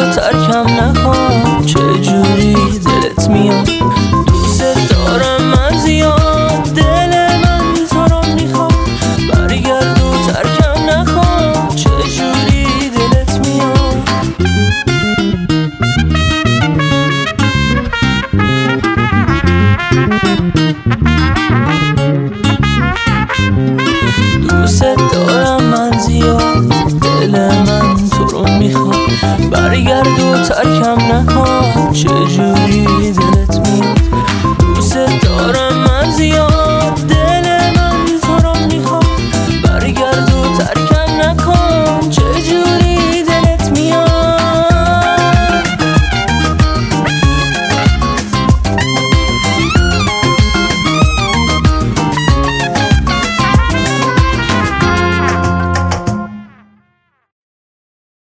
ترکم نکن. چجوری دلت میاد؟ دوست دارم من زیاد، دل من تو رو میخواد. برگرد و ترکم نکن. چجوری دلت میاد؟ دوست دارم من زیاد، دل من تو رو میخواد. برگرد و ترکم نکن. چجوری